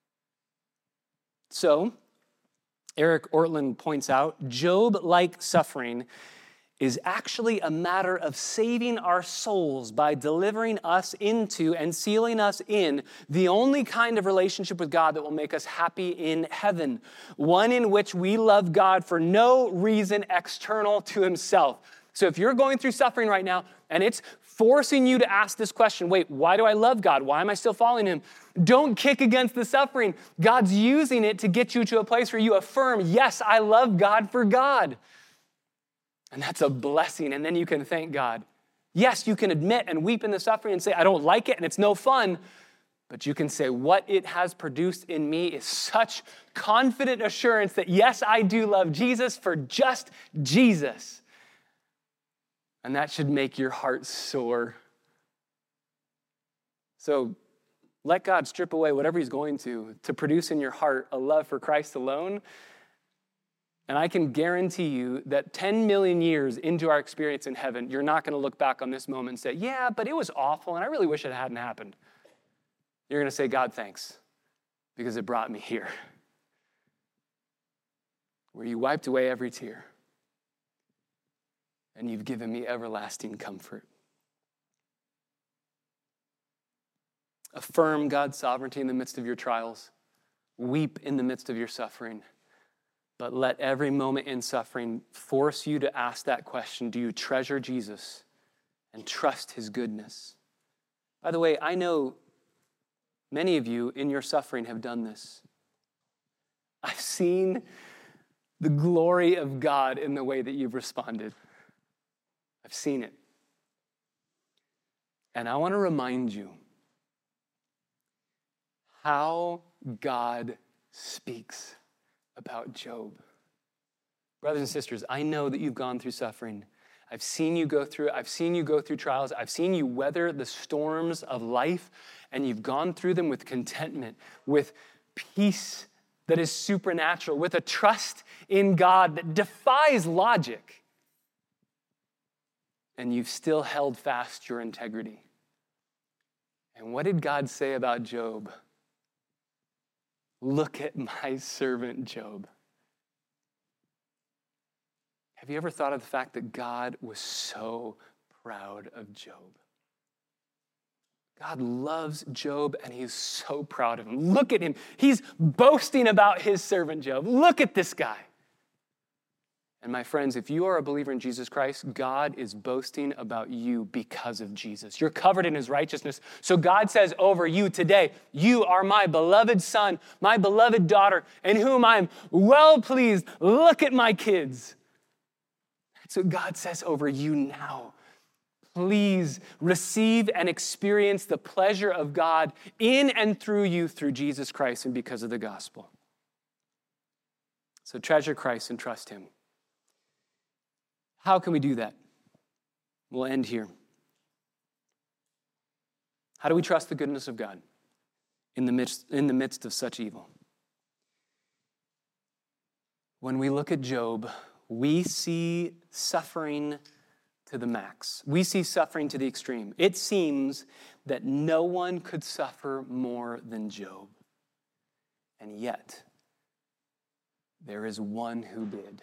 So, Eric Ortland points out, Job-like suffering is actually a matter of saving our souls by delivering us into and sealing us in the only kind of relationship with God that will make us happy in heaven. One in which we love God for no reason external to himself. So if you're going through suffering right now and it's forcing you to ask this question, wait, why do I love God? Why am I still following him? Don't kick against the suffering. God's using it to get you to a place where you affirm, yes, I love God for God. And that's a blessing. And then you can thank God. Yes, you can admit and weep in the suffering and say, I don't like it and it's no fun. But you can say, what it has produced in me is such confident assurance that yes, I do love Jesus for just Jesus. And that should make your heart soar. So let God strip away whatever he's going to produce in your heart a love for Christ alone. And I can guarantee you that 10 million years into our experience in heaven, you're not going to look back on this moment and say, yeah, but it was awful, and I really wish it hadn't happened. You're going to say, God, thanks, because it brought me here, where you wiped away every tear. And you've given me everlasting comfort. Affirm God's sovereignty in the midst of your trials. Weep in the midst of your suffering. But let every moment in suffering force you to ask that question, do you treasure Jesus and trust his goodness? By the way, I know many of you in your suffering have done this. I've seen the glory of God in the way that you've responded. I've seen it. And I want to remind you how God speaks about Job. Brothers and sisters, I know that you've gone through suffering. I've seen you go through it. I've seen you go through trials. I've seen you weather the storms of life, and you've gone through them with contentment, with peace that is supernatural, with a trust in God that defies logic. And you've still held fast your integrity. And what did God say about Job? Look at my servant Job. Have you ever thought of the fact that God was so proud of Job? God loves Job, and he's so proud of him. Look at him. He's boasting about his servant Job. Look at this guy. And my friends, if you are a believer in Jesus Christ, God is boasting about you because of Jesus. You're covered in his righteousness. So God says over you today, you are my beloved son, my beloved daughter, in whom I'm well pleased. Look at my kids. That's what God says over you now. Please receive and experience the pleasure of God in and through you through Jesus Christ and because of the gospel. So treasure Christ and trust him. How can we do that? We'll end here. How do we trust the goodness of God in the midst of such evil? When we look at Job, we see suffering to the max. We see suffering to the extreme. It seems that no one could suffer more than Job. And yet, there is one who did.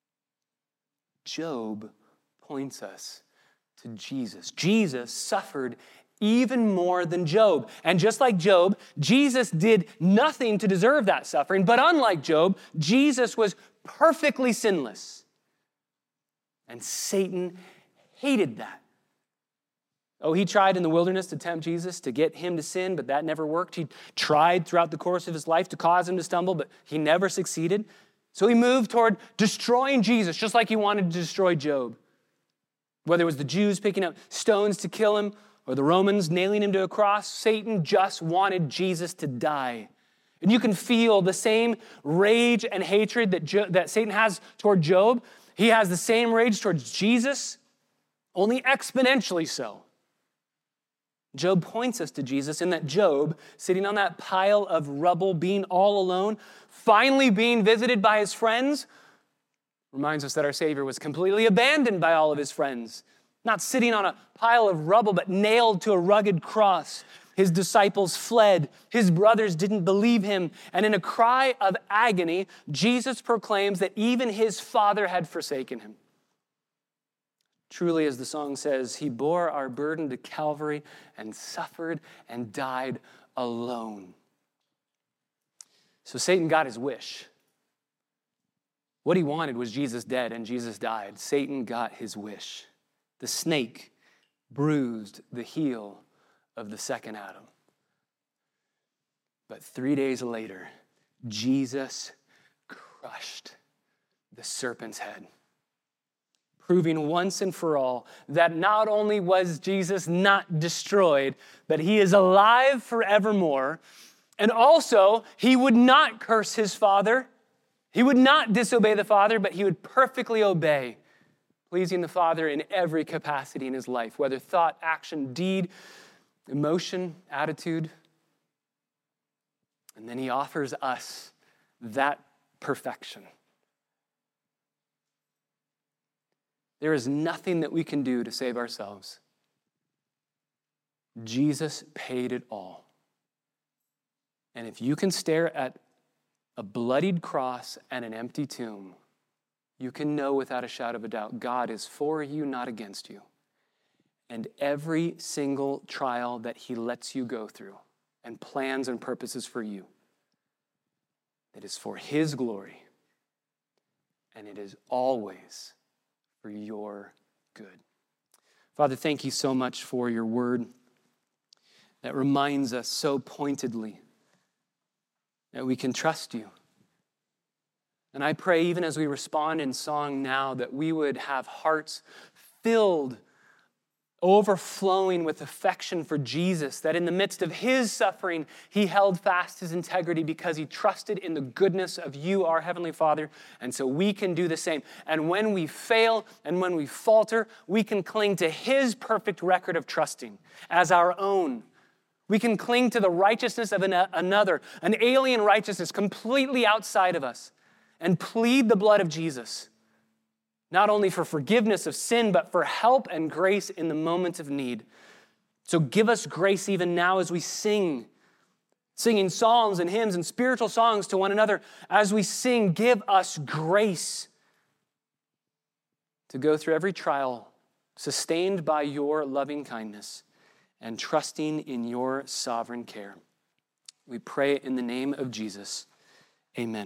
Job points us to Jesus. Jesus suffered even more than Job. And just like Job, Jesus did nothing to deserve that suffering. But unlike Job, Jesus was perfectly sinless. And Satan hated that. Oh, he tried in the wilderness to tempt Jesus, to get him to sin, but that never worked. He tried throughout the course of his life to cause him to stumble, but he never succeeded. So he moved toward destroying Jesus, just like he wanted to destroy Job. Whether it was the Jews picking up stones to kill him or the Romans nailing him to a cross, Satan just wanted Jesus to die. And you can feel the same rage and hatred that Satan has toward Job. He has the same rage towards Jesus, only exponentially so. Job points us to Jesus in that Job, sitting on that pile of rubble, being all alone, finally being visited by his friends, reminds us that our Savior was completely abandoned by all of his friends, not sitting on a pile of rubble, but nailed to a rugged cross. His disciples fled. His brothers didn't believe him. And in a cry of agony, Jesus proclaims that even his Father had forsaken him. Truly, as the song says, he bore our burden to Calvary and suffered and died alone. So Satan got his wish. What he wanted was Jesus dead, and Jesus died. Satan got his wish. The snake bruised the heel of the second Adam. But 3 days later, Jesus crushed the serpent's head, proving once and for all that not only was Jesus not destroyed, but he is alive forevermore. And also, he would not curse his Father. He would not disobey the Father, but he would perfectly obey, pleasing the Father in every capacity in his life, whether thought, action, deed, emotion, attitude. And then he offers us that perfection. There is nothing that we can do to save ourselves. Jesus paid it all. And if you can stare at a bloodied cross and an empty tomb, you can know without a shadow of a doubt, God is for you, not against you. And every single trial that he lets you go through and plans and purposes for you, it is for his glory. And it is always for your good. Father, thank you so much for your word that reminds us so pointedly that we can trust you. And I pray, even as we respond in song now, that we would have hearts filled overflowing with affection for Jesus, that in the midst of his suffering, he held fast his integrity because he trusted in the goodness of you, our Heavenly Father, and so we can do the same. And when we fail and when we falter, we can cling to his perfect record of trusting as our own. We can cling to the righteousness of another, an alien righteousness completely outside of us, and plead the blood of Jesus, not only for forgiveness of sin, but for help and grace in the moment of need. So give us grace even now as we singing psalms and hymns and spiritual songs to one another. As we sing, give us grace to go through every trial, sustained by your loving kindness and trusting in your sovereign care. We pray in the name of Jesus. Amen.